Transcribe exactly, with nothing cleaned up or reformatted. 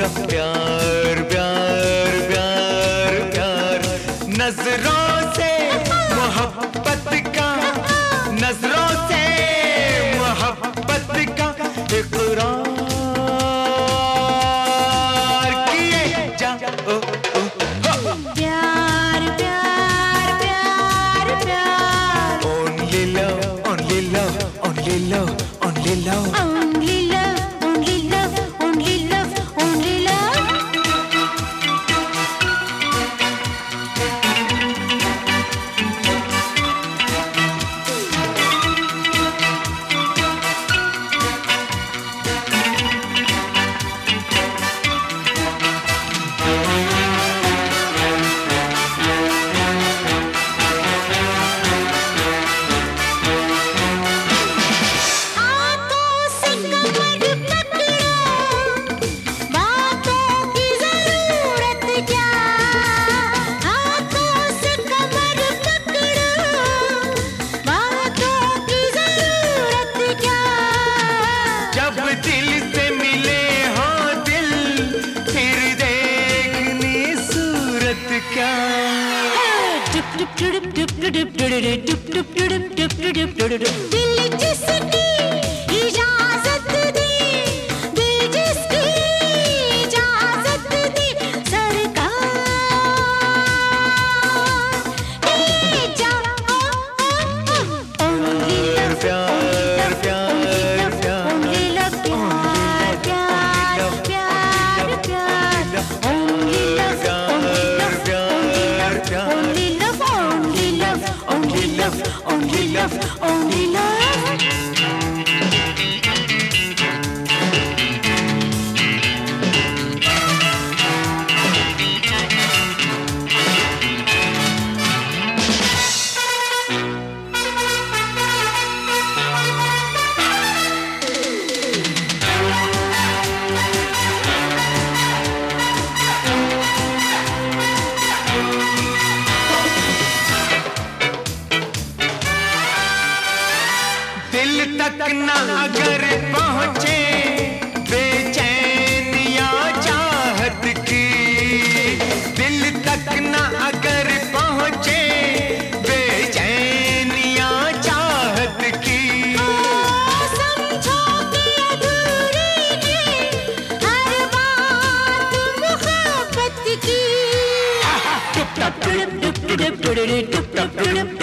प्यार प्यार प्यार प्यार नजरों से मोहब्बत का, नजरों से मोहब्बत का इकरार किए जा ओ, ओ, ओ। प्यार प्यार प्यार प्यार Only love, only love, only love, only love. only love only love only love only love दिल जिसकी इजाजत दी, दिल जिसकी इजाजत दी सरकार ले जाओ। Only love, प्यार प्यार प्यार only love, प्यार प्यार प्यार प्यार only love, प्यार प्यार only love, only love, only love, only love, only love. दिल तक न अगर पहुँचे बेचैनिया चाहत की, दिल तक न अगर पहुँचे बेचैनिया चाहत की, समझो कि अधूरी है हर बात मुहब्बत की। टुप टुप टुप टुप टुप टुप टुप टुप